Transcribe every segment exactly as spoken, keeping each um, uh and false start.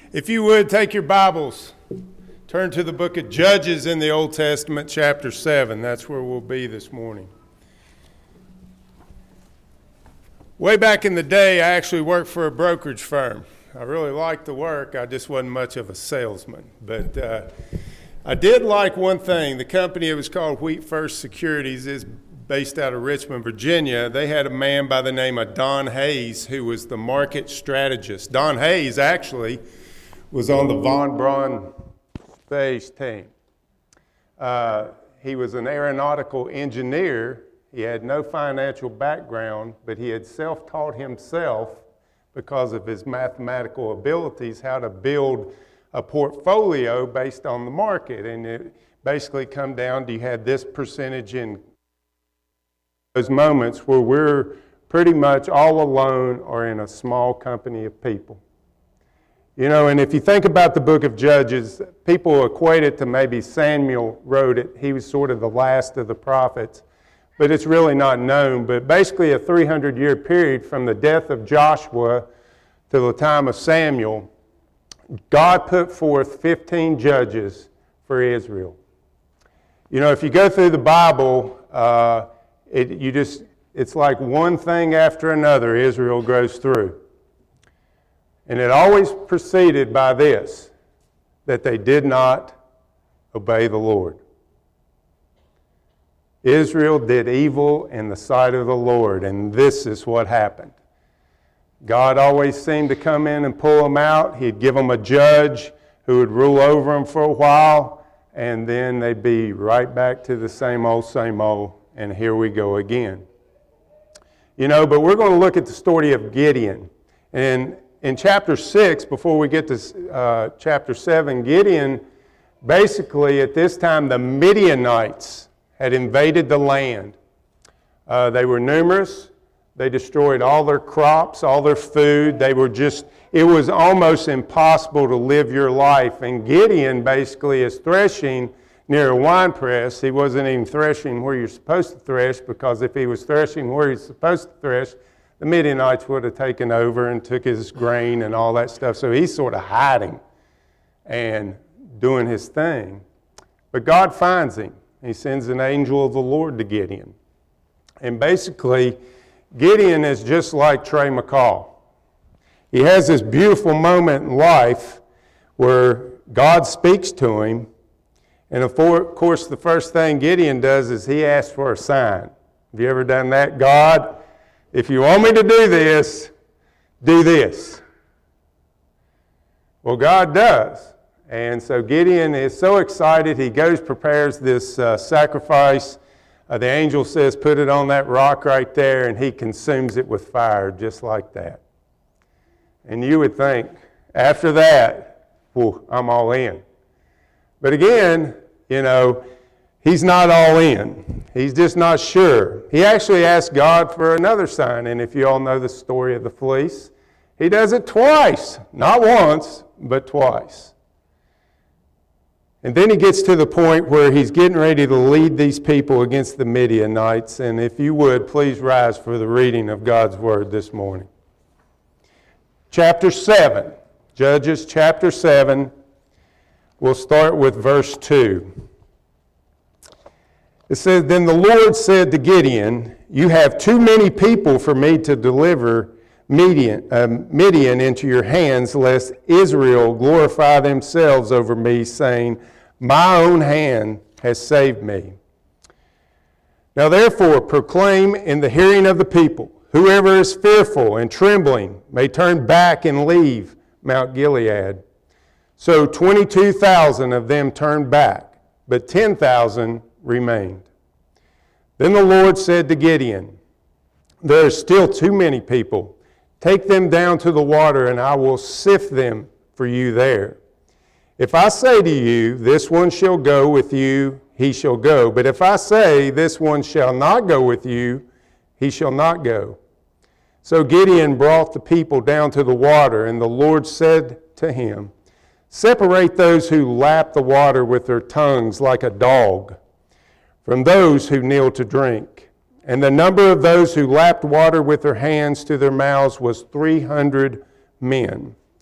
If you would, take your Bibles, turn to the book of Judges in the Old Testament, chapter seven. That's where we'll be this morning. Way back in the day, I actually worked for a brokerage firm. I really liked the work. I just wasn't much of a salesman. But uh, I did like one thing. The company, it was called Wheat First Securities, is based out of Richmond, Virginia. They had a man by the name of Don Hayes who was the market strategist. Don Hayes actually was on the Von Braun Space team. Uh, he was an aeronautical engineer. He had no financial background, but he had self-taught himself because of his mathematical abilities how to build a portfolio based on the market. And it basically come down to you had this percentage in those moments where we're pretty much all alone or in a small company of people. You know, and if you think about the book of Judges, people equate it to maybe Samuel wrote it. He was sort of the last of the prophets, but it's really not known. But basically a three hundred year period from the death of Joshua to the time of Samuel, God put forth fifteen judges for Israel. You know, if you go through the Bible, uh, it, you just, it's like one thing after another Israel goes through. And it always preceded by this, that they did not obey the Lord. Israel did evil in the sight of the Lord, and this is what happened. God always seemed to come in and pull them out. He'd give them a judge who would rule over them for a while, and then they'd be right back to the same old, same old, and here we go again. You know, but we're going to look at the story of Gideon. And in chapter six, before we get to uh, chapter seven, Gideon, basically at this time, the Midianites had invaded the land. Uh, they were numerous. They destroyed all their crops, all their food. They were just, it was almost impossible to live your life. And Gideon basically is threshing near a wine press. He wasn't even threshing where you're supposed to thresh, because if he was threshing where he's supposed to thresh, the Midianites would have taken over and took his grain and all that stuff. So he's sort of hiding and doing his thing. But God finds him. He sends an angel of the Lord to Gideon. And basically, Gideon is just like Trey McCall. He has this beautiful moment in life where God speaks to him. And of course, the first thing Gideon does is he asks for a sign. Have you ever done that? God, if you want me to do this, do this. Well, God does. And so Gideon is so excited, he goes, prepares this uh, sacrifice. Uh, the angel says, put it on that rock right there, and he consumes it with fire, just like that. And you would think, after that, whew, I'm all in. But again, you know, he's not all in. He's just not sure. He actually asked God for another sign, and if you all know the story of the fleece, he does it twice. Not once, but twice. And then he gets to the point where he's getting ready to lead these people against the Midianites, and if you would, please rise for the reading of God's Word this morning. Chapter seven, Judges chapter seven, we'll start with verse two. It says, Then the Lord said to Gideon, You have too many people for me to deliver Midian, uh, Midian into your hands, lest Israel glorify themselves over me, saying, My own hand has saved me. Now therefore proclaim in the hearing of the people, whoever is fearful and trembling may turn back and leave Mount Gilead. So twenty-two thousand of them turned back, but ten thousand remained. Then the Lord said to Gideon, There are still too many people. Take them down to the water, and I will sift them for you there. If I say to you, This one shall go with you, he shall go. But if I say, This one shall not go with you, he shall not go. So Gideon brought the people down to the water, and the Lord said to him, Separate those who lap the water with their tongues like a dog from those who kneel to drink. And the number of those who lapped water with their hands to their mouths was three hundred men.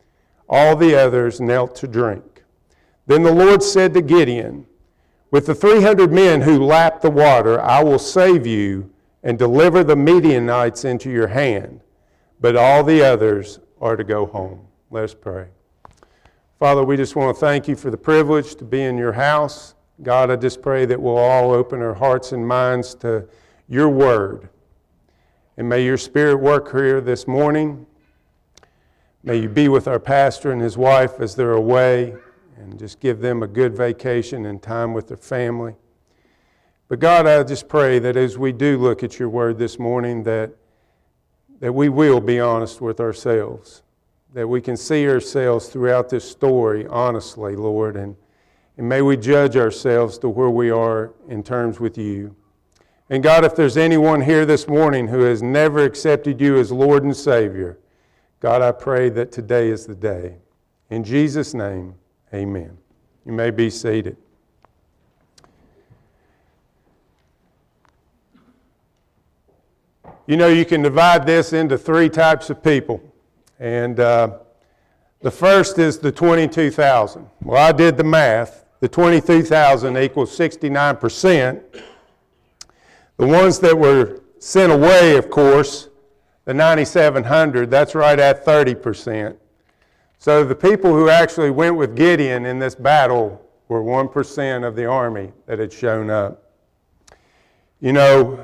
all the others knelt to drink. Then the Lord said to Gideon, with the three hundred men who lapped the water, I will save you and deliver the Midianites into your hand, but all the others are to go home. Let us pray. Father, we just want to thank you for the privilege to be in your house. God, I just pray that we'll all open our hearts and minds to your word. And may your Spirit work here this morning. May you be with our pastor and his wife as they're away, and just give them a good vacation and time with their family. But God, I just pray that as we do look at your word this morning, that, that we will be honest with ourselves, that we can see ourselves throughout this story honestly, Lord, and, and may we judge ourselves to where we are in terms with you. And God, if there's anyone here this morning who has never accepted you as Lord and Savior, God, I pray that today is the day. In Jesus' name, amen. You may be seated. You know, you can divide this into three types of people. And uh, the first is the twenty-two thousand. Well, I did the math. The twenty-two thousand equals sixty-nine percent. The ones that were sent away, of course, the ninety-seven hundred, that's right at thirty percent. So the people who actually went with Gideon in this battle were one percent of the army that had shown up. You know,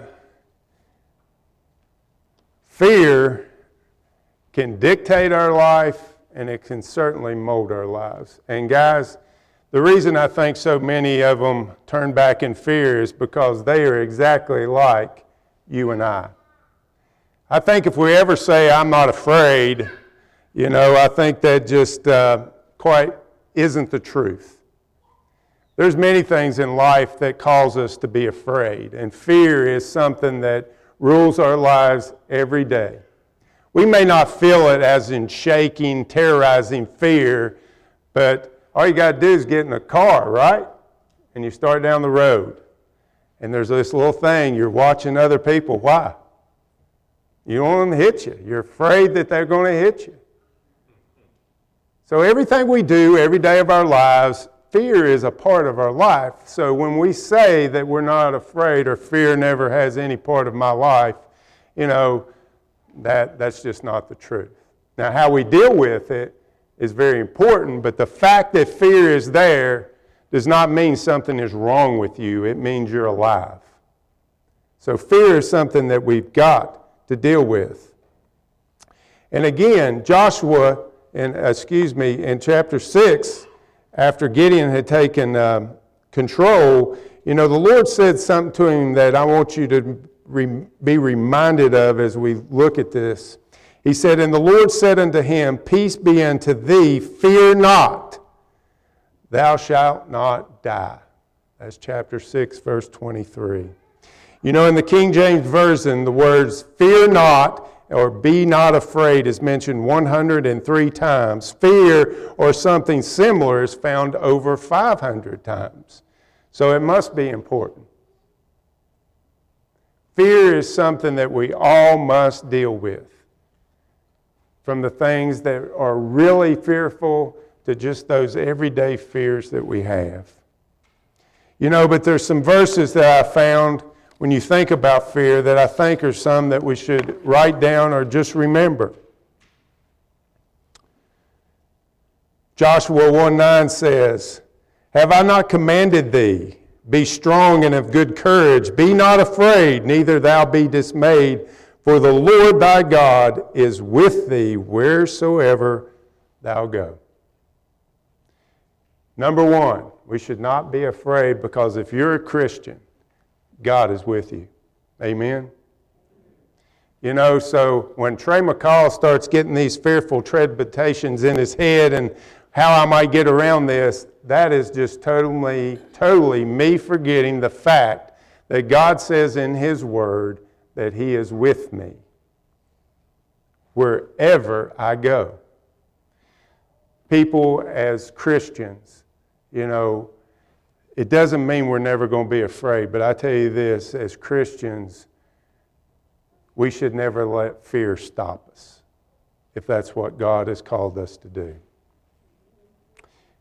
fear can dictate our life, and it can certainly mold our lives. And guys, the reason I think so many of them turn back in fear is because they are exactly like you and I. I think if we ever say, I'm not afraid, you know, I think that just uh, quite isn't the truth. There's many things in life that cause us to be afraid, and fear is something that rules our lives every day. We may not feel it as in shaking, terrorizing fear, but all you got to do is get in a car, right? And you start down the road, and there's this little thing, you're watching other people. Why? You don't want them to hit you. You're afraid that they're going to hit you. So everything we do every day of our lives, fear is a part of our life. So when we say that we're not afraid or fear never has any part of my life, you know, that, that's just not the truth. Now, how we deal with it is very important, but the fact that fear is there does not mean something is wrong with you. It means you're alive. So fear is something that we've got to deal with. And again, Joshua, in, excuse me, in chapter six, after Gideon had taken um, control, you know, the Lord said something to him that I want you to re- be reminded of as we look at this. He said, and the Lord said unto him, peace be unto thee, fear not, thou shalt not die. That's chapter six, verse twenty-three. You know, in the King James Version, the words fear not or be not afraid is mentioned one hundred three times. Fear or something similar is found over five hundred times. So it must be important. Fear is something that we all must deal with. From the things that are really fearful to just those everyday fears that we have. You know, but there's some verses that I found when you think about fear that I think are some that we should write down or just remember. Joshua one nine says, have I not commanded thee? Be strong and of good courage. Be not afraid, neither thou be dismayed. For the Lord thy God is with thee wheresoever thou go. Number one, we should not be afraid, because if you're a Christian, God is with you. Amen? You know, so when Trey McCall starts getting these fearful trepidations in his head and how I might get around this, that is just totally, totally me forgetting the fact that God says in His Word that He is with me wherever I go. People as Christians, you know, it doesn't mean we're never going to be afraid, but I tell you this, as Christians, we should never let fear stop us, if that's what God has called us to do.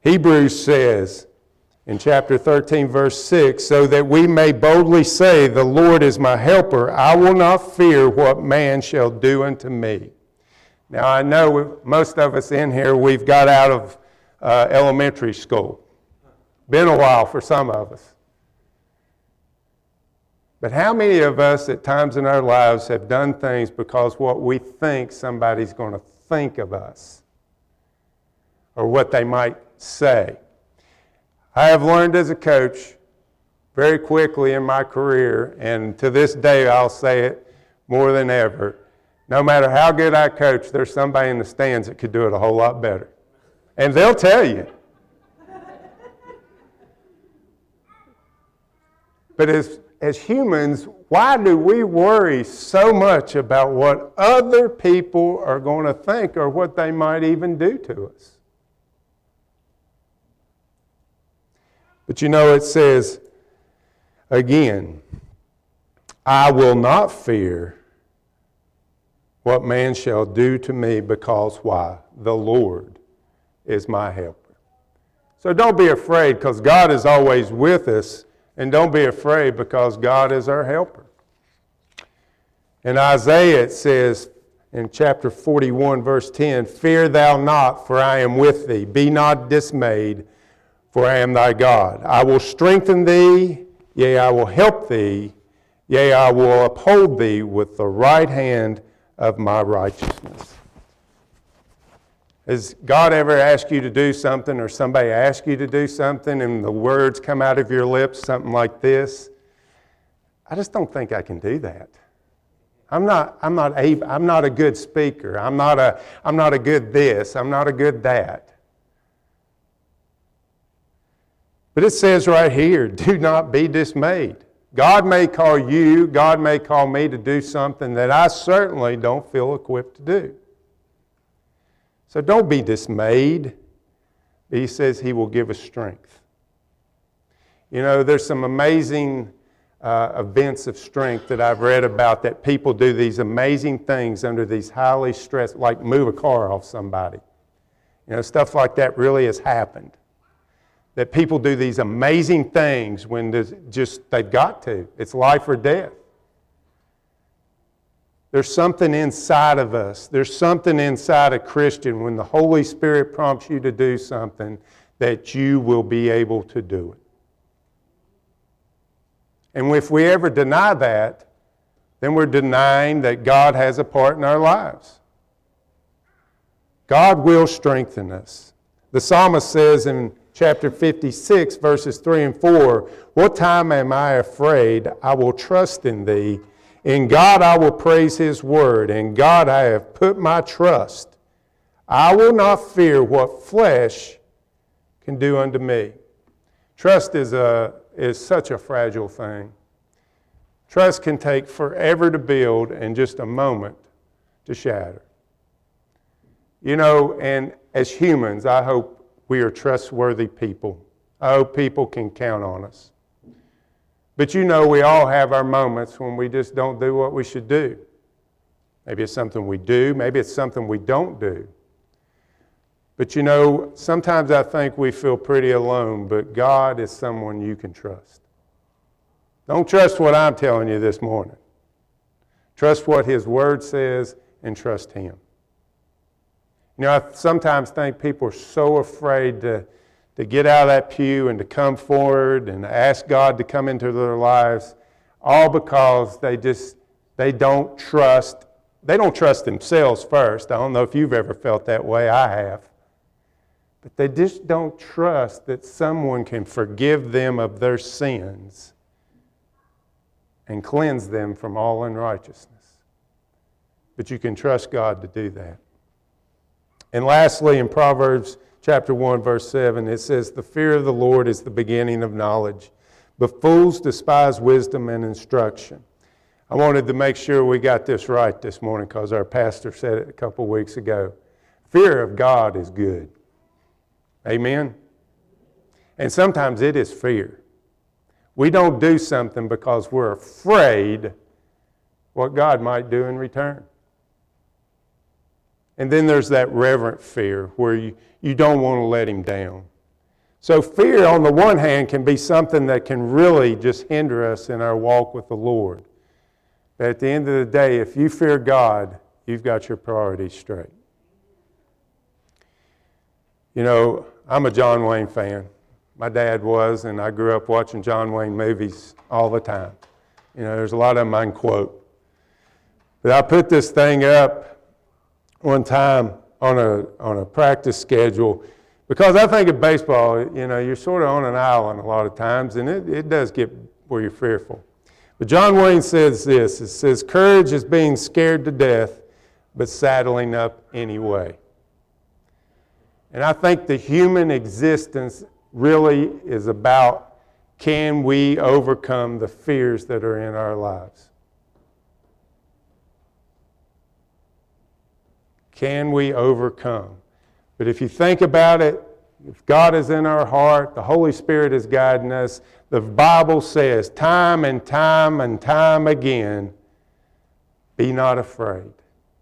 Hebrews says in chapter thirteen, verse six, so that we may boldly say, the Lord is my helper. I will not fear what man shall do unto me. Now, I know most of us in here, we've got out of uh, elementary school. Been a while for some of us. But how many of us at times in our lives have done things because what we think somebody's going to think of us or what they might say? I have learned as a coach very quickly in my career, and to this day I'll say it more than ever, no matter how good I coach, there's somebody in the stands that could do it a whole lot better. And they'll tell you. But as, as humans, why do we worry so much about what other people are going to think or what they might even do to us? But you know, it says, again, I will not fear what man shall do to me, because why? The Lord is my helper. So don't be afraid, because God is always with us, and don't be afraid because God is our helper. In Isaiah it says in chapter forty-one, verse ten, fear thou not, for I am with thee. Be not dismayed, for I am thy God. I will strengthen thee, yea, I will help thee, yea, I will uphold thee with the right hand of my righteousness. Has God ever asked you to do something, or somebody asked you to do something, and the words come out of your lips, something like this? I just don't think I can do that. I'm not, I'm not, able, I'm not a good speaker. I'm not a, I'm not a good this. I'm not a good that. But it says right here, do not be dismayed. God may call you, God may call me to do something that I certainly don't feel equipped to do. So don't be dismayed. He says He will give us strength. You know, there's some amazing uh, events of strength that I've read about, that people do these amazing things under these highly stressed, like move a car off somebody. You know, stuff like that really has happened. That people do these amazing things when there's just, they've got to. It's life or death. There's something inside of us. There's something inside a Christian when the Holy Spirit prompts you to do something, that you will be able to do it. And if we ever deny that, then we're denying that God has a part in our lives. God will strengthen us. The psalmist says in chapter fifty-six, verses three and four, what time am I afraid? I will trust in thee. In God I will praise His word. In God I have put my trust. I will not fear what flesh can do unto me. Trust is, a, is such a fragile thing. Trust can take forever to build and just a moment to shatter. You know, and as humans, I hope we are trustworthy people. I hope people can count on us. But you know, we all have our moments when we just don't do what we should do. Maybe it's something we do, maybe it's something we don't do. But you know, sometimes I think we feel pretty alone, but God is someone you can trust. Don't trust what I'm telling you this morning. Trust what His Word says and trust Him. You know, I sometimes think people are so afraid to, to get out of that pew and to come forward and ask God to come into their lives, all because they just, they don't trust, they don't trust themselves first. I don't know if you've ever felt that way. I have. But they just don't trust that someone can forgive them of their sins and cleanse them from all unrighteousness. But you can trust God to do that. And lastly, in Proverbs chapter one, verse seven, it says, the fear of the Lord is the beginning of knowledge, but fools despise wisdom and instruction. I wanted to make sure we got this right this morning because our pastor said it a couple weeks ago. Fear of God is good. Amen? And sometimes it is fear. We don't do something because we're afraid what God might do in return. And then there's that reverent fear where you, you don't want to let Him down. So fear, on the one hand, can be something that can really just hinder us in our walk with the Lord. But at the end of the day, if you fear God, you've got your priorities straight. You know, I'm a John Wayne fan. My dad was, and I grew up watching John Wayne movies all the time. You know, there's a lot of them I can quote. But I put this thing up one time on a on a practice schedule because I think of baseball, you know, you're sort of on an island a lot of times, and it, it does get where you're fearful. But John Wayne says this, it says, courage is being scared to death, but saddling up anyway. And I think the human existence really is about, can we overcome the fears that are in our lives? Can we overcome? But if you think about it, if God is in our heart, the Holy Spirit is guiding us, the Bible says time and time and time again, be not afraid.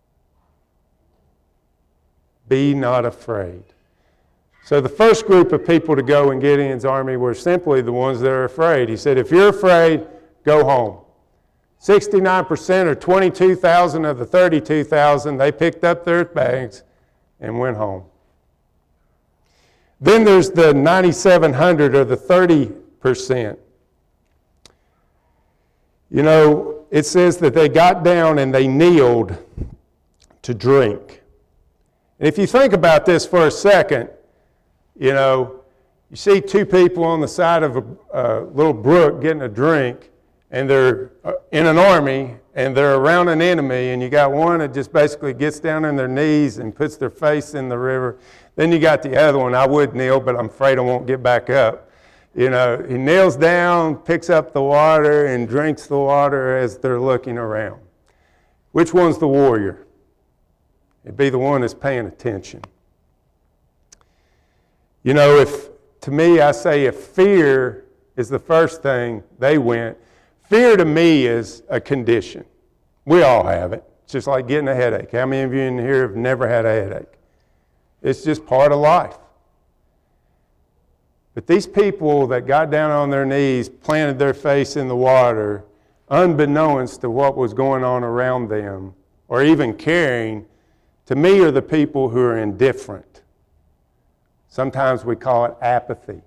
Be not afraid. So the first group of people to go in Gideon's army were simply the ones that are afraid. He said, if you're afraid, go home. sixty-nine percent or twenty-two thousand of the thirty-two thousand, they picked up their bags and went home. Then there's the ninety-seven hundred or the thirty percent. You know, it says that they got down and they kneeled to drink. And if you think about this for a second, you know, you see two people on the side of a, a little brook getting a drink, and they're in an army, and they're around an enemy, and you got one that just basically gets down on their knees and puts their face in the river. Then you got the other one. I would kneel, but I'm afraid I won't get back up. You know, he kneels down, picks up the water, and drinks the water as they're looking around. Which one's the warrior? It'd be the one that's paying attention. You know, if, to me, I say if fear is the first thing, they went. Fear to me is a condition. We all have it. It's just like getting a headache. How many of you in here have never had a headache? It's just part of life. But these people that got down on their knees, planted their face in the water, unbeknownst to what was going on around them, or even caring, to me are the people who are indifferent. Sometimes we call it apathy.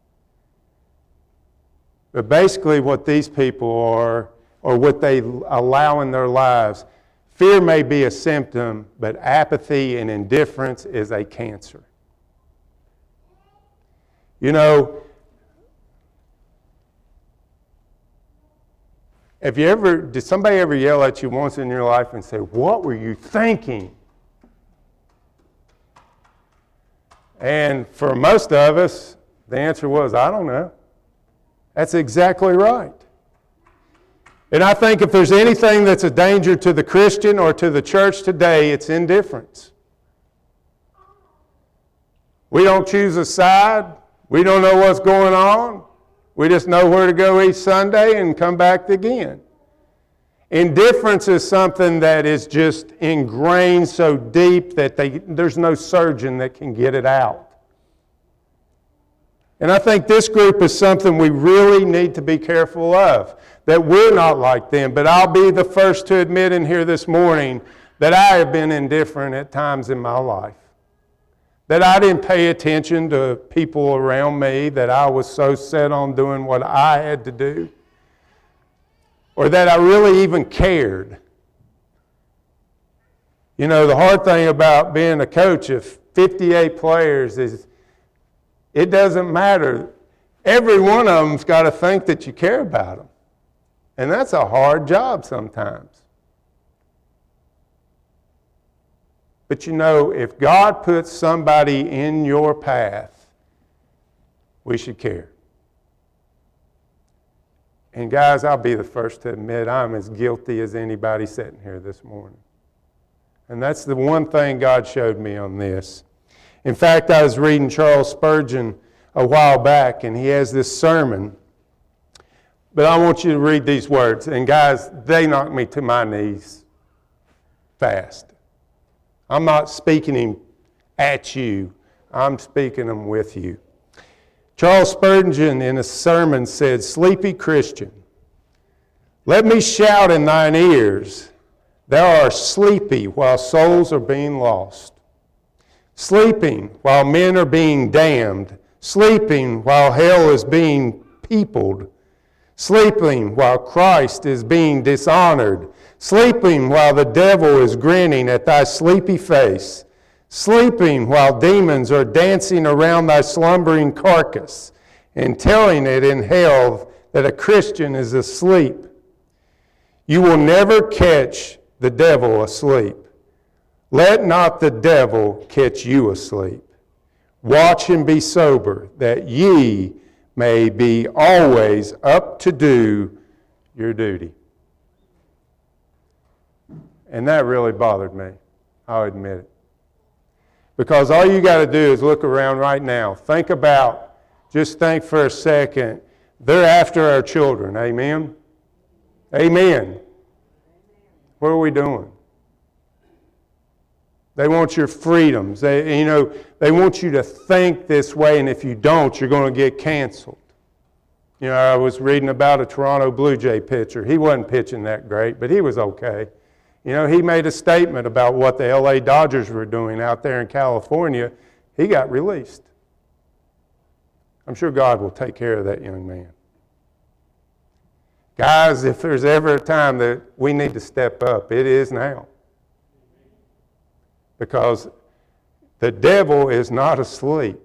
But basically what these people are, or what they allow in their lives, fear may be a symptom, but apathy and indifference is a cancer. You know, have you ever, did somebody ever yell at you once in your life and say, what were you thinking? And for most of us, the answer was, I don't know. That's exactly right. And I think if there's anything that's a danger to the Christian or to the church today, it's indifference. We don't choose a side. We don't know what's going on. We just know where to go each Sunday and come back again. Indifference is something that is just ingrained so deep that they, there's no surgeon that can get it out. And I think this group is something we really need to be careful of, that we're not like them. But I'll be the first to admit in here this morning that I have been indifferent at times in my life. That I didn't pay attention to people around me, that I was so set on doing what I had to do, or that I really even cared. You know, the hard thing about being a coach of fifty-eight players is it doesn't matter. Every one of them's got to think that you care about them. And that's a hard job sometimes. But you know, if God puts somebody in your path, we should care. And guys, I'll be the first to admit I'm as guilty as anybody sitting here this morning. And that's the one thing God showed me on this. In fact, I was reading Charles Spurgeon a while back, and he has this sermon. But I want you to read these words. And guys, they knocked me to my knees fast. I'm not speaking them at you. I'm speaking them with you. Charles Spurgeon in a sermon said, "Sleepy Christian, let me shout in thine ears, thou art sleepy while souls are being lost. Sleeping while men are being damned. Sleeping while hell is being peopled. Sleeping while Christ is being dishonored. Sleeping while the devil is grinning at thy sleepy face. Sleeping while demons are dancing around thy slumbering carcass and telling it in hell that a Christian is asleep. You will never catch the devil asleep. Let not the devil catch you asleep. Watch and be sober, that ye may be always up to do your duty." And that really bothered me, I'll admit it. Because all you got to do is look around right now. Think about, just think for a second, they're after our children, amen? Amen. What are we doing? They want your freedoms. They, you know, they want you to think this way, and if you don't, you're going to get canceled. You know, I was reading about a Toronto Blue Jay pitcher. He wasn't pitching that great, but he was okay. You know, he made a statement about what the L A Dodgers were doing out there in California. He got released. I'm sure God will take care of that young man. Guys, if there's ever a time that we need to step up, it is now. Because the devil is not asleep.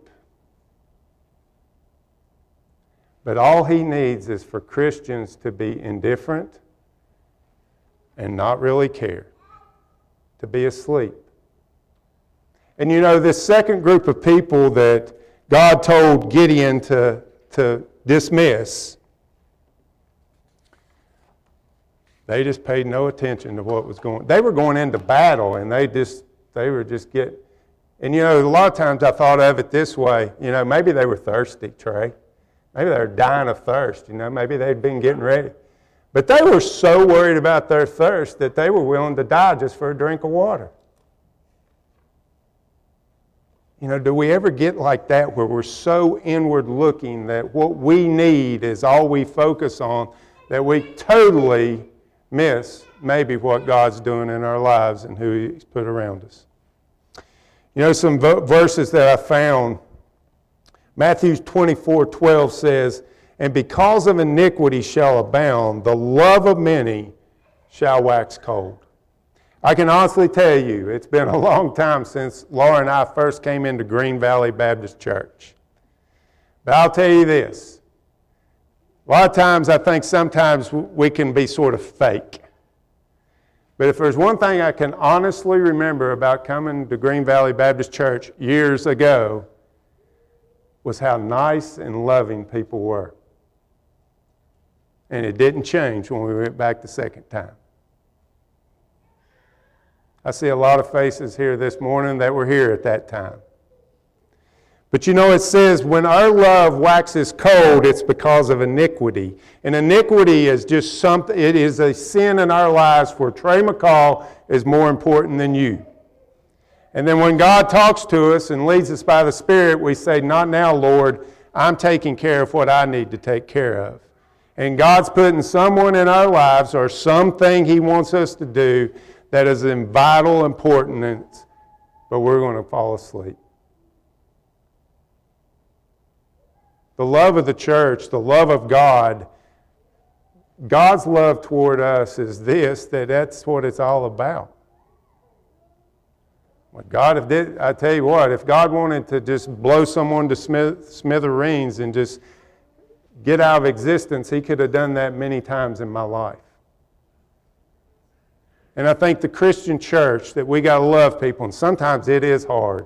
But all he needs is for Christians to be indifferent and not really care, to be asleep. And you know, this second group of people that God told Gideon to, to dismiss, they just paid no attention to what was going on. They were going into battle, and they just they were just getting, and you know, a lot of times I thought of it this way, you know, maybe they were thirsty, Trey. Maybe they were dying of thirst, you know, maybe they'd been getting ready. But they were so worried about their thirst that they were willing to die just for a drink of water. You know, do we ever get like that where we're so inward looking that what we need is all we focus on, that we totally miss maybe what God's doing in our lives and who He's put around us? You know, some verses that I found, Matthew twenty-four twelve says, "And because of iniquity shall abound, the love of many shall wax cold." I can honestly tell you, it's been a long time since Laura and I first came into Green Valley Baptist Church. But I'll tell you this, a lot of times I think sometimes we can be sort of fake. But if there's one thing I can honestly remember about coming to Green Valley Baptist Church years ago, was how nice and loving people were. And it didn't change when we went back the second time. I see a lot of faces here this morning that were here at that time. But you know, it says when our love waxes cold, it's because of iniquity. And iniquity is just something, it is a sin in our lives where Trey McCall is more important than you. And then when God talks to us and leads us by the Spirit, we say, "Not now, Lord, I'm taking care of what I need to take care of." And God's putting someone in our lives or something He wants us to do that is in vital importance, but we're going to fall asleep. The love of the church, the love of God, God's love toward us is this, that that's what it's all about. What God, if did, I tell you what, if God wanted to just blow someone to smithereens and just get out of existence, He could have done that many times in my life. And I think the Christian church, that we got to love people, and sometimes it is hard.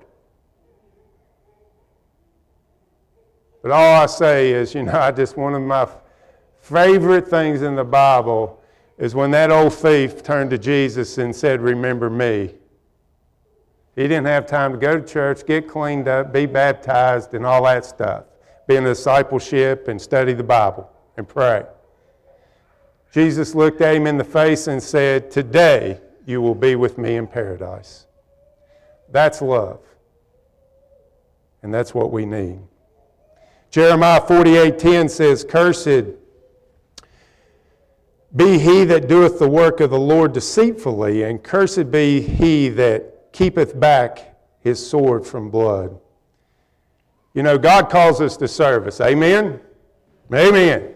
But all I say is, you know, I just, one of my favorite things in the Bible is when that old thief turned to Jesus and said, "Remember me." He didn't have time to go to church, get cleaned up, be baptized, and all that stuff. Be in discipleship and study the Bible and pray. Jesus looked at him in the face and said, "Today you will be with me in paradise." That's love. And that's what we need. Jeremiah forty-eight ten says, "Cursed be he that doeth the work of the Lord deceitfully, and cursed be he that keepeth back his sword from blood." You know, God calls us to service. Amen? Amen.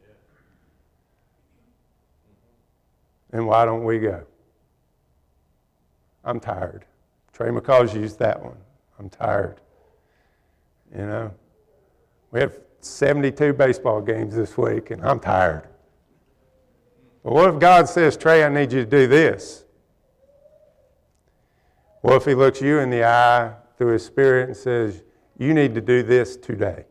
And why don't we go? I'm tired. Trey McCall's used that one. I'm tired. You know, we have seventy-two baseball games this week, and I'm tired. But what if God says, "Trey, I need you to do this"? What if he looks you in the eye through his Spirit and says, "You need to do this today"?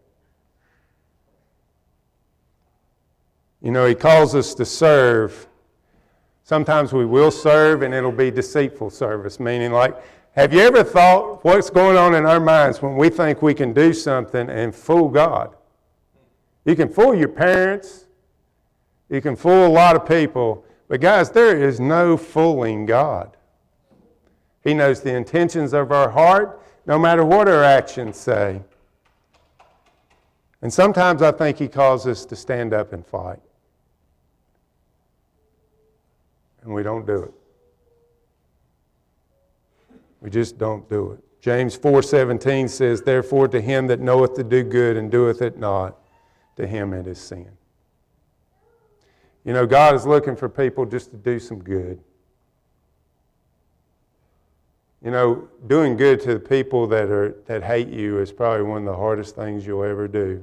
You know, he calls us to serve. Sometimes we will serve and it'll be deceitful service, meaning like, have you ever thought what's going on in our minds when we think we can do something and fool God? You can fool your parents. You can fool a lot of people. But guys, there is no fooling God. He knows the intentions of our heart, no matter what our actions say. And sometimes I think he calls us to stand up and fight. And we don't do it. We just don't do it. James four seventeen says, "Therefore to him that knoweth to do good and doeth it not, to him it is sin." You know, God is looking for people just to do some good. You know, doing good to the people that are that hate you is probably one of the hardest things you'll ever do.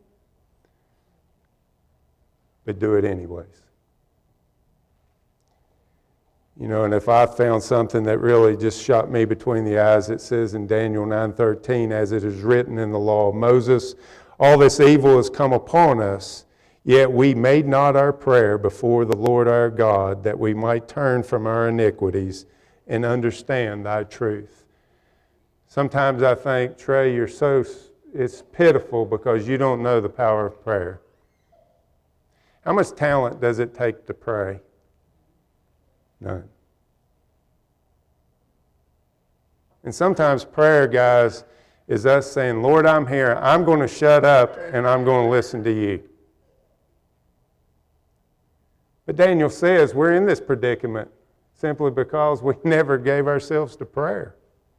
But do it anyways. You know, and if I found something that really just shot me between the eyes, it says in Daniel nine thirteen, "As it is written in the law of Moses, all this evil has come upon us, yet we made not our prayer before the Lord our God, that we might turn from our iniquities and understand thy truth." Sometimes I think, Trey, you're so, it's pitiful because you don't know the power of prayer. How much talent does it take to pray? None. And sometimes prayer, guys, is us saying, "Lord, I'm here. I'm going to shut up and I'm going to listen to you." But Daniel says we're in this predicament simply because we never gave ourselves to prayer.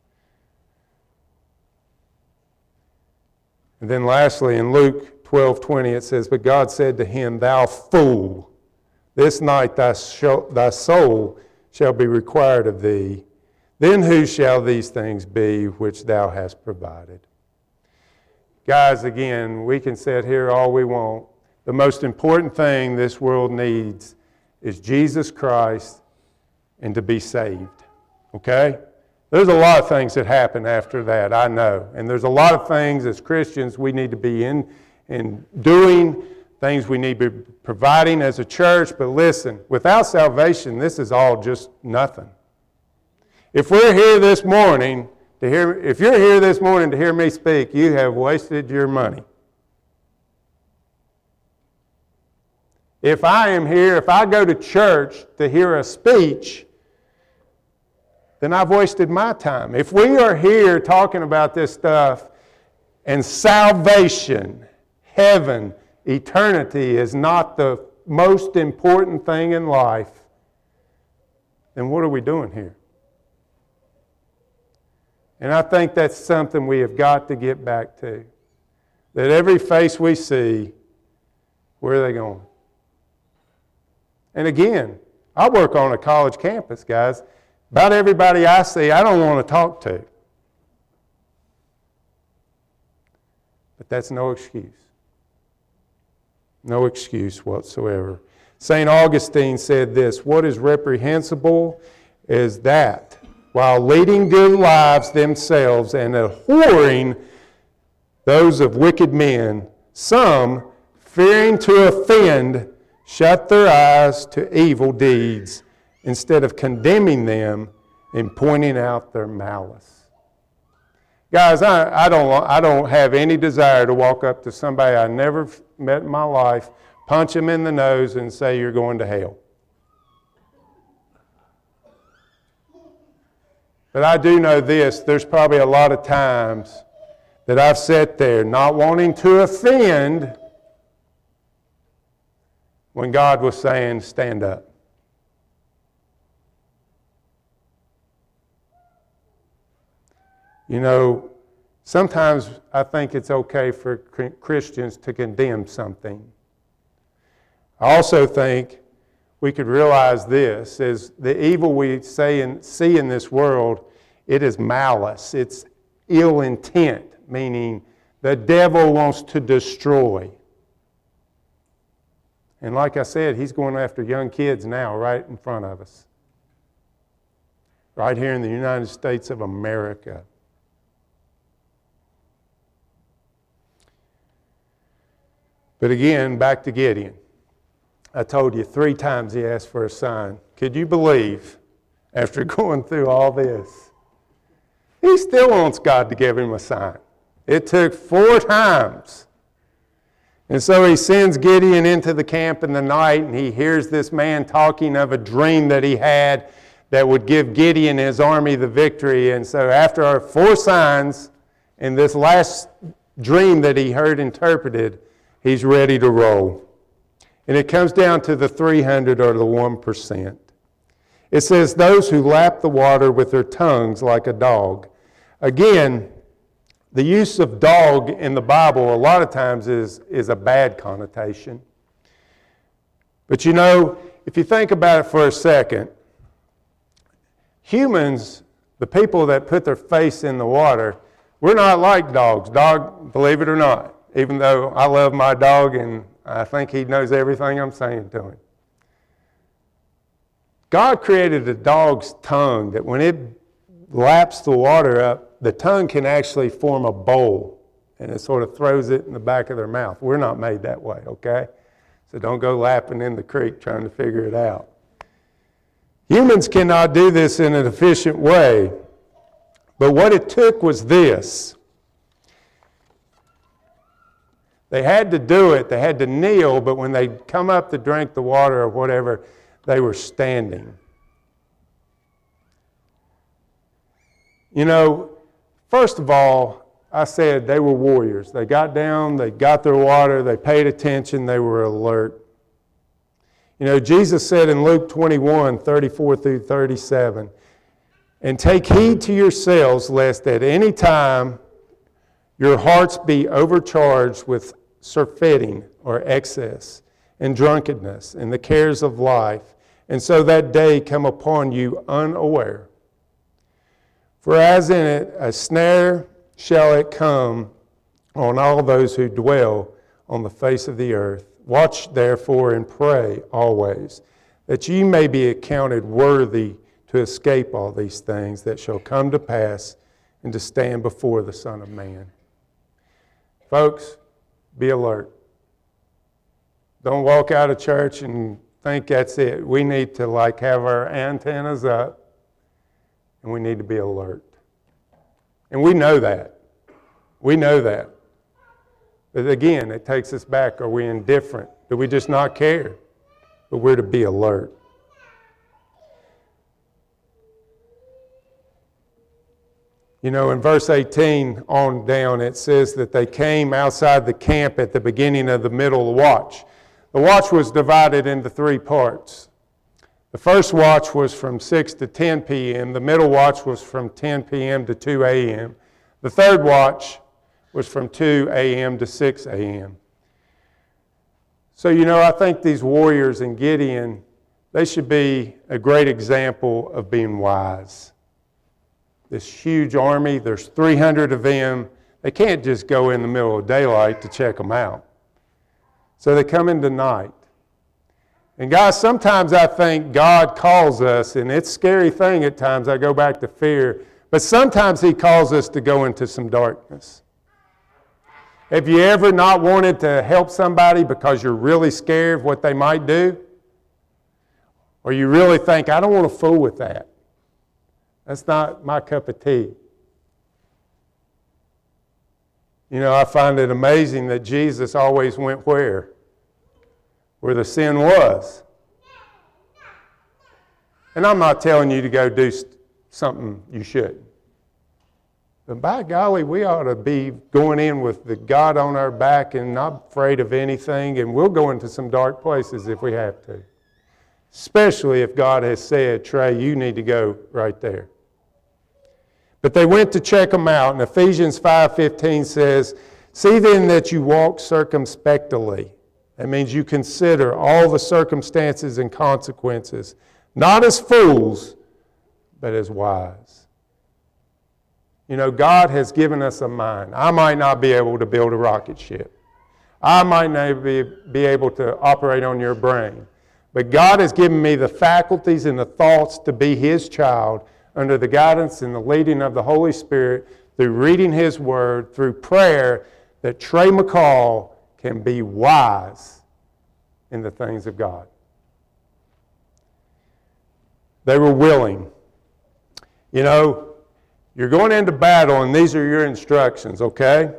And then lastly, in Luke twelve twenty, it says, "But God said to him, Thou fool, this night thy, thy soul shall be required of thee. Then who shall these things be which thou hast provided?" Guys, again, we can sit here all we want. The most important thing this world needs is Jesus Christ and to be saved. Okay? There's a lot of things that happen after that, I know. And there's a lot of things as Christians we need to be in and doing, things we need to be providing as a church. But listen, without salvation, this is all just nothing. If we're here this morning to hear, if you're here this morning to hear me speak, you have wasted your money. If I am here, if I go to church to hear a speech, then I've wasted my time. If we are here talking about this stuff and salvation, heaven, eternity is not the most important thing in life, then what are we doing here? And I think that's something we have got to get back to. That every face we see, where are they going? And again, I work on a college campus, guys. About everybody I see, I don't want to talk to. But that's no excuse. No excuse whatsoever. Saint Augustine said this, "What is reprehensible is that, while leading good lives themselves and abhorring those of wicked men, some, fearing to offend, shut their eyes to evil deeds, instead of condemning them and pointing out their malice." Guys, I, I, don't, I don't have any desire to walk up to somebody I never met in my life, punch them in the nose and say, "You're going to hell." But I do know this, there's probably a lot of times that I've sat there not wanting to offend when God was saying, stand up. You know, sometimes I think it's okay for Christians to condemn something. I also think we could realize this, is the evil we say and see in this world, it is malice. It's ill intent, meaning the devil wants to destroy. And like I said, he's going after young kids now, right in front of us. Right here in the United States of America. But again, back to Gideon. I told you three times he asked for a sign. Could you believe, after going through all this, he still wants God to give him a sign? It took four times. And so he sends Gideon into the camp in the night, and he hears this man talking of a dream that he had that would give Gideon and his army the victory. And so after our four signs and this last dream that he heard interpreted, he's ready to roll. And it comes down to the three hundred or the one percent. It says, those who lap the water with their tongues like a dog. Again, the use of dog in the Bible a lot of times is, is a bad connotation. But you know, if you think about it for a second, humans, the people that put their face in the water, we're not like dogs. Dog, believe it or not, even though I love my dog and I think he knows everything I'm saying to him. God created a dog's tongue that when it laps the water up, the tongue can actually form a bowl, and it sort of throws it in the back of their mouth. We're not made that way, okay? So don't go lapping in the creek trying to figure it out. Humans cannot do this in an efficient way, but what it took was this. They had to do it, they had to kneel, but when they come up to drink the water or whatever, they were standing. You know, first of all, I said they were warriors. They got down, they got their water, they paid attention, they were alert. You know, Jesus said in Luke twenty-one, thirty-four through thirty-seven, and take heed to yourselves lest at any time your hearts be overcharged with surfeiting or excess and drunkenness and the cares of life, and so that day come upon you unaware. For as in it a snare shall it come on all those who dwell on the face of the earth. Watch therefore and pray always, that ye may be accounted worthy to escape all these things that shall come to pass and to stand before the Son of Man. Folks, be alert. Don't walk out of church and think that's it. We need to like have our antennas up, and we need to be alert. And we know that. We know that. But again, it takes us back. Are we indifferent? Do we just not care? But we're to be alert. You know, in verse eighteen on down, it says that they came outside the camp at the beginning of the middle watch. The watch was divided into three parts. The first watch was from six to ten p.m. The middle watch was from ten p.m. to two a.m. The third watch was from two a.m. to six a.m. So, you know, I think these warriors in Gideon, they should be a great example of being wise. This huge army, there's three hundred of them. They can't just go in the middle of daylight to check them out. So they come in the night. And guys, sometimes I think God calls us, and it's a scary thing at times, I go back to fear, but sometimes He calls us to go into some darkness. Have you ever not wanted to help somebody because you're really scared of what they might do? Or you really think, I don't want to fool with that. That's not my cup of tea. You know, I find it amazing that Jesus always went where? Where the sin was. And I'm not telling you to go do something you shouldn't. But by golly, we ought to be going in with the God on our back and not afraid of anything, and we'll go into some dark places if we have to. Especially if God has said, Trey, you need to go right there. But they went to check them out, and Ephesians five fifteen says, see then that you walk circumspectly. That means you consider all the circumstances and consequences, not as fools, but as wise. You know, God has given us a mind. I might not be able to build a rocket ship. I might not be, be able to operate on your brain. But God has given me the faculties and the thoughts to be His child under the guidance and the leading of the Holy Spirit through reading His Word, through prayer, that Trey McCall can be wise in the things of God. They were willing. You know, you're going into battle, and these are your instructions, okay?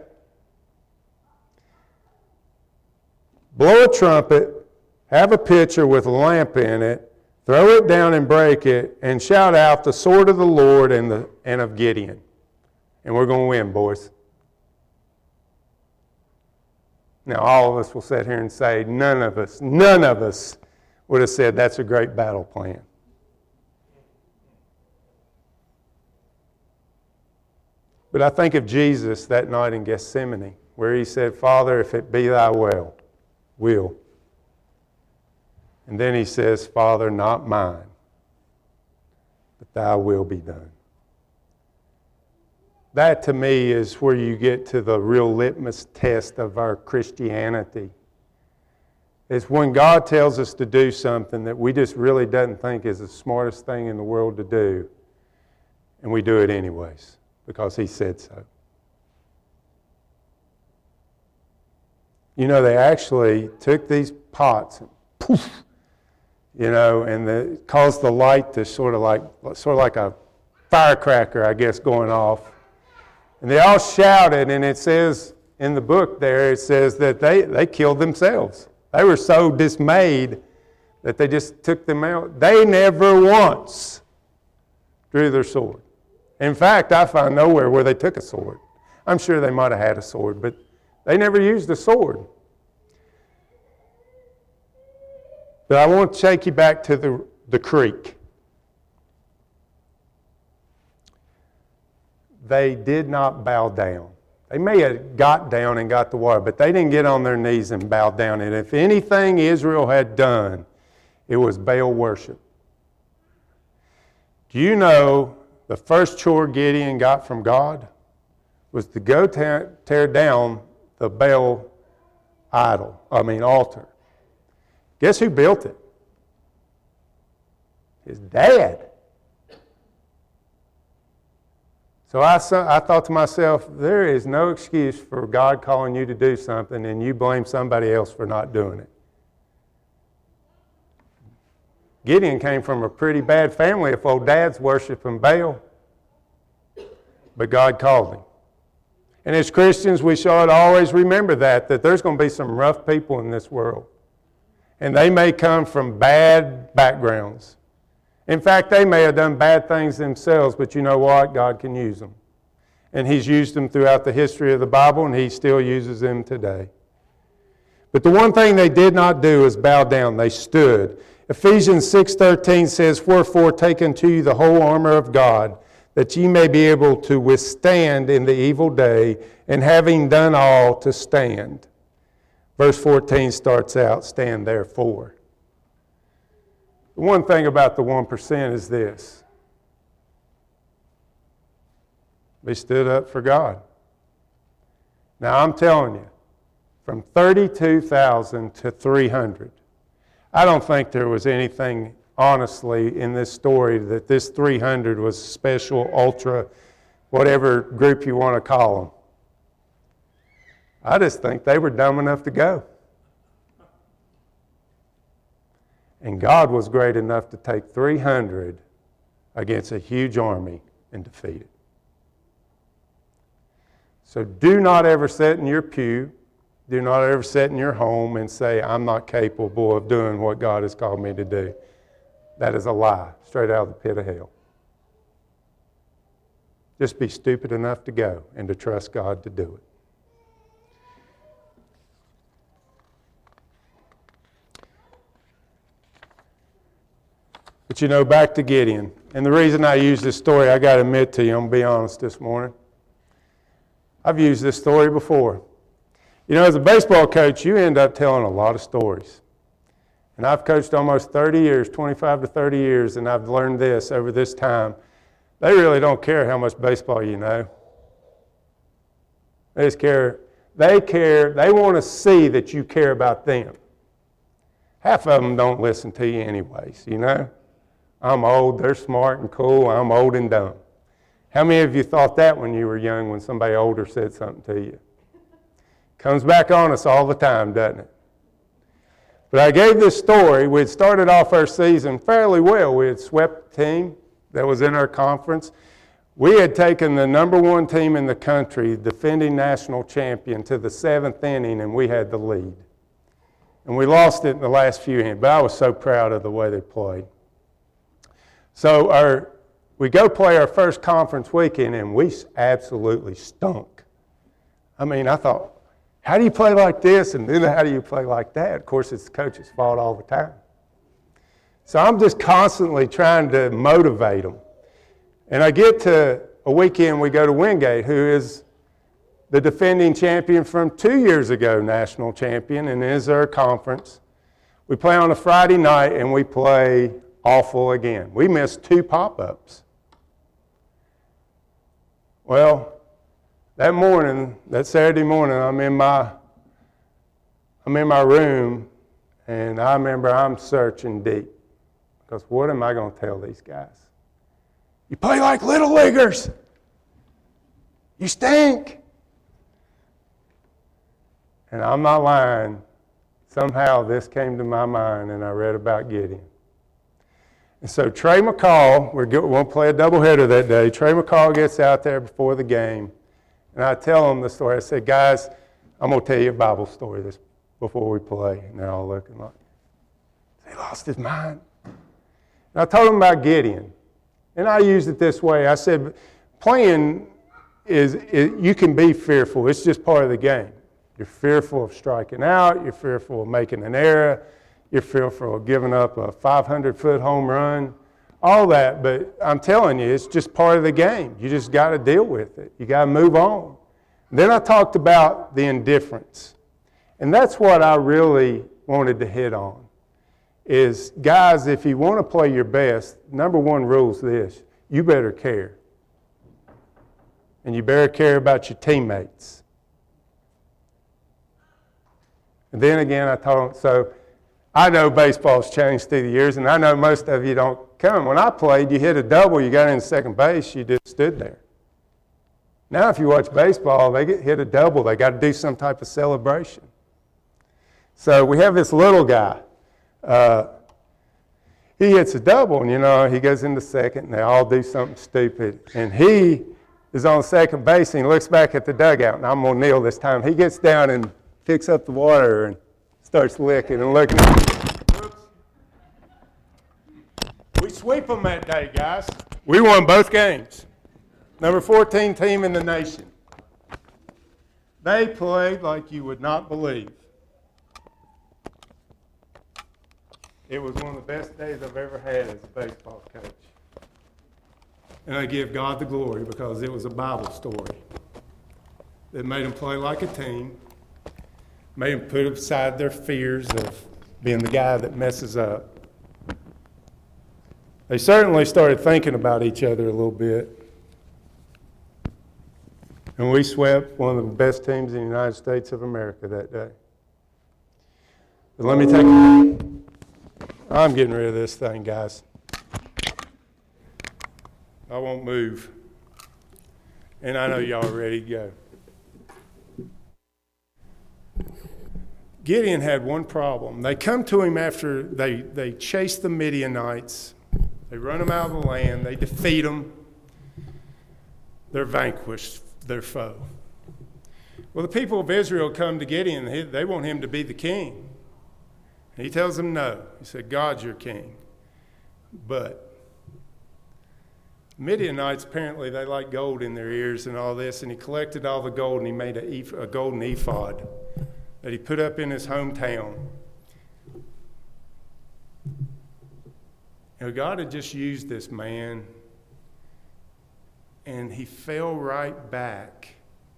Blow a trumpet, have a pitcher with a lamp in it, throw it down and break it, and shout out the sword of the Lord and, the, and of Gideon. And we're going to win, boys. Now, all of us will sit here and say, none of us, none of us would have said that's a great battle plan. But I think of Jesus that night in Gethsemane, where He said, Father, if it be Thy will, will. And then He says, Father, not mine, but Thy will be done. That to me is where you get to the real litmus test of our Christianity. It's when God tells us to do something that we just really doesn't think is the smartest thing in the world to do, and we do it anyways, because He said so. You know, they actually took these pots and poof, you know, and the, caused the light to sort of like, sort of like a firecracker, I guess, going off. And they all shouted, and it says in the book there, it says that they, they killed themselves. They were so dismayed that they just took them out. They never once drew their sword. In fact, I find nowhere where they took a sword. I'm sure they might have had a sword, but they never used a sword. But I want to take you back to the, the creek. They did not bow down. They may have got down and got the water, but they didn't get on their knees and bow down. And if anything Israel had done, it was Baal worship. Do you know the first chore Gideon got from God was to go tear, tear down the Baal idol, I mean altar. Guess who built it? His dad. So I, I thought to myself, there is no excuse for God calling you to do something and you blame somebody else for not doing it. Gideon came from a pretty bad family if old dad's worshiping Baal. But God called him. And as Christians, we should always remember that, that there's going to be some rough people in this world. And they may come from bad backgrounds. In fact, they may have done bad things themselves, but you know what? God can use them. And He's used them throughout the history of the Bible, and He still uses them today. But the one thing they did not do is bow down. They stood. Ephesians six thirteen says, wherefore take unto you the whole armor of God, that ye may be able to withstand in the evil day, and having done all, to stand. Verse fourteen starts out, stand therefore. The one thing about the one percent is this. They stood up for God. Now I'm telling you, from thirty-two thousand to three hundred, I don't think there was anything, honestly, in this story that this three hundred was special, ultra, whatever group you want to call them. I just think they were dumb enough to go. And God was great enough to take three hundred against a huge army and defeat it. So do not ever sit in your pew, do not ever sit in your home and say, I'm not capable of doing what God has called me to do. That is a lie, straight out of the pit of hell. Just be stupid enough to go and to trust God to do it. But you know, back to Gideon. And the reason I use this story, I got to admit to you, I'm going to be honest this morning. I've used this story before. You know, as a baseball coach, you end up telling a lot of stories. And I've coached almost thirty years, twenty-five to thirty years, and I've learned this over this time. They really don't care how much baseball you know. They just care. They care. They want to see that you care about them. Half of them don't listen to you anyways, you know. I'm old, they're smart and cool, I'm old and dumb. How many of you thought that when you were young when somebody older said something to you? Comes back on us all the time, doesn't it? But I gave this story. We had started off our season fairly well. We had swept the team that was in our conference. We had taken the number one team in the country, defending national champion, to the seventh inning, and we had the lead. And we lost it in the last few innings, but I was so proud of the way they played. So our, we go play our first conference weekend, and we absolutely stunk. I mean, I thought, how do you play like this, and then how do you play like that? Of course, it's the coach's fault all the time. So I'm just constantly trying to motivate them. And I get to a weekend, we go to Wingate, who is the defending champion from two years ago, national champion, and is our conference. We play on a Friday night, and we play awful again. We missed two pop-ups. Well, that morning, that Saturday morning, I'm in my, I'm in my room, and I remember I'm searching deep. Because what am I going to tell these guys? You play like little leaguers. You stink. And I'm not lying. Somehow this came to my mind, and I read about Gideon. And so Trey McCall, we're going to play a doubleheader that day. Trey McCall gets out there before the game, and I tell them the story. I said, guys, I'm going to tell you a Bible story this before we play. And they're all looking like, he lost his mind. And I told them about Gideon. And I used it this way. I said, playing is, is, you can be fearful. It's just part of the game. You're fearful of striking out. You're fearful of making an error. You're fearful of giving up a five hundred foot home run. All that. But I'm telling you, it's just part of the game. You just got to deal with it. You got to move on. Then I talked about the indifference. And that's what I really wanted to hit on. Is, guys, if you want to play your best, number one rule is this. You better care. And you better care about your teammates. And then again, I told them, so I know baseball's changed through the years, and I know most of you don't come. When I played, you hit a double, you got in second base, you just stood there. Now if you watch baseball, they get hit a double, they got to do some type of celebration. So we have this little guy. Uh, he hits a double, and you know, he goes into second, and they all do something stupid. And he is on second base, and he looks back at the dugout, and I'm going to kneel this time. He gets down and picks up the water and starts licking and looking. Oops. We sweep them that day, guys. We won both games. Number fourteen team in the nation. They played like you would not believe. It was one of the best days I've ever had as a baseball coach. And I give God the glory because it was a Bible story that made them play like a team, made them put aside their fears of being the guy that messes up. They certainly started thinking about each other a little bit. And we swept one of the best teams in the United States of America that day. But let me take a I'm getting rid of this thing, guys. I won't move. And I know y'all are ready to go. Gideon had one problem. They come to him after they, they chase the Midianites. They run them out of the land. They defeat them. They're vanquished, their foe. Well, the people of Israel come to Gideon. They want him to be the king. And he tells them no. He said, God's your king. But Midianites, apparently, they like gold in their ears and all this, and he collected all the gold and he made a, eph- a golden ephod that he put up in his hometown. You know, God had just used this man, and he fell right back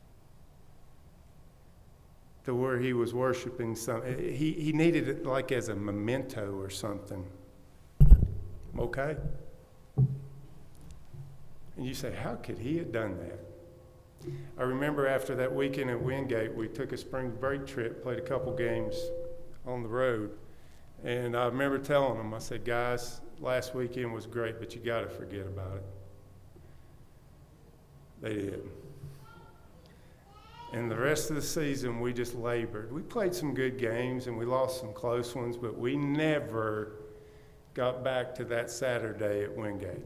to where he was worshiping something. He, he needed it like as a memento or something. Okay? And you say, how could he have done that? I remember after that weekend at Wingate, we took a spring break trip, played a couple games on the road. And I remember telling them, I said, guys, last weekend was great, but you got to forget about it. They did. And the rest of the season, we just labored. We played some good games, and we lost some close ones, but we never got back to that Saturday at Wingate.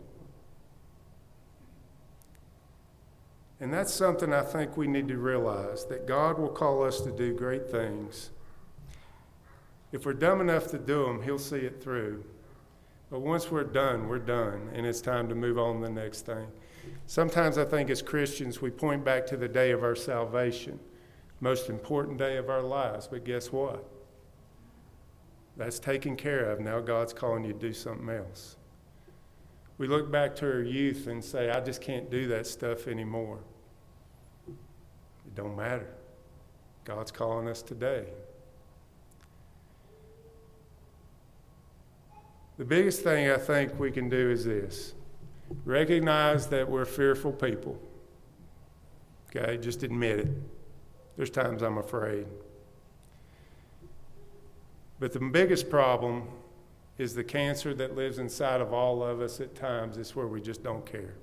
And that's something I think we need to realize, that God will call us to do great things. If we're dumb enough to do them, he'll see it through. But once we're done, we're done, and it's time to move on to the next thing. Sometimes I think as Christians, we point back to the day of our salvation, most important day of our lives, but guess what? That's taken care of. Now God's calling you to do something else. We look back to our youth and say, I just can't do that stuff anymore. It don't matter. God's calling us today. The biggest thing I think we can do is this. Recognize that we're fearful people. Okay, just admit it. There's times I'm afraid. But the biggest problem is the cancer that lives inside of all of us at times. It's where we just don't care.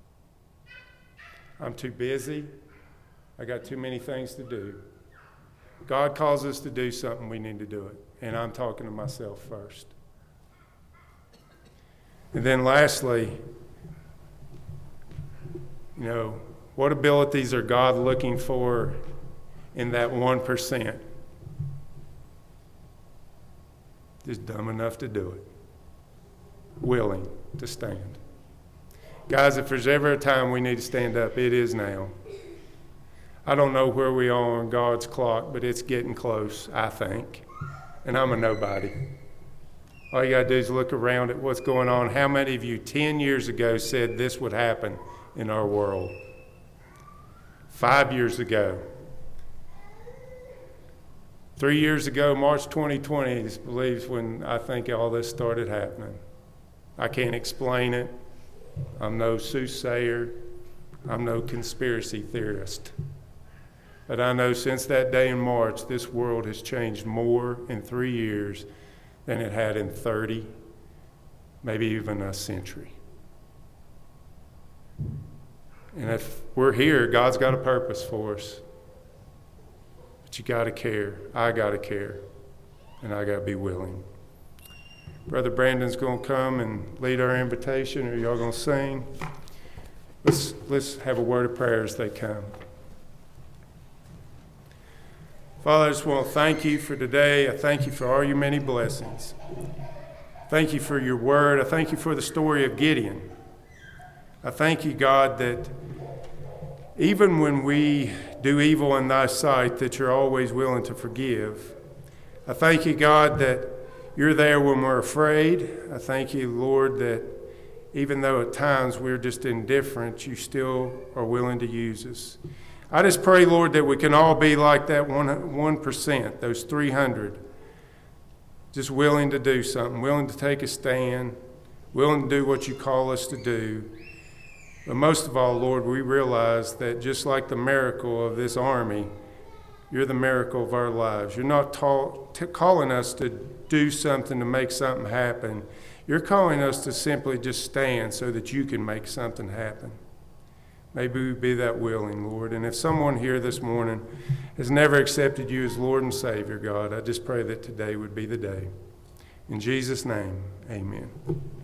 I'm too busy. I got too many things to do. God calls us to do something, we need to do it. And I'm talking to myself first. And then lastly, you know, what abilities are God looking for in that one percent? Just dumb enough to do it. Willing to stand. Guys, if there's ever a time we need to stand up, it is now. I don't know where we are on God's clock, but it's getting close, I think. And I'm a nobody. All you got to do is look around at what's going on. How many of you ten years ago said this would happen in our world? Five years ago. Three years ago, March twenty twenty, is believes when I think all this started happening. I can't explain it. I'm no soothsayer. I'm no conspiracy theorist. But I know since that day in March, this world has changed more in three years than it had in thirty, maybe even a century. And if we're here, God's got a purpose for us. But you got to care. I got to care. And I got to be willing. Brother Brandon's going to come and lead our invitation, or y'all going to sing. Let's, let's have a word of prayer as they come. Father, I just want to thank you for today. I thank you for all your many blessings. Thank you for your word. I thank you for the story of Gideon. I thank you, God, that even when we do evil in thy sight, that you're always willing to forgive. I thank you, God, that you're there when we're afraid. I thank you, Lord, that even though at times we're just indifferent, you still are willing to use us. I just pray, Lord, that we can all be like that one, one percent, those three hundred, just willing to do something, willing to take a stand, willing to do what you call us to do. But most of all, Lord, we realize that just like the miracle of this army, you're the miracle of our lives. You're not ta- t- calling us to do something to make something happen. You're calling us to simply just stand so that you can make something happen. Maybe we be that willing, Lord. And if someone here this morning has never accepted you as Lord and Savior, God, I just pray that today would be the day. In Jesus' name, amen.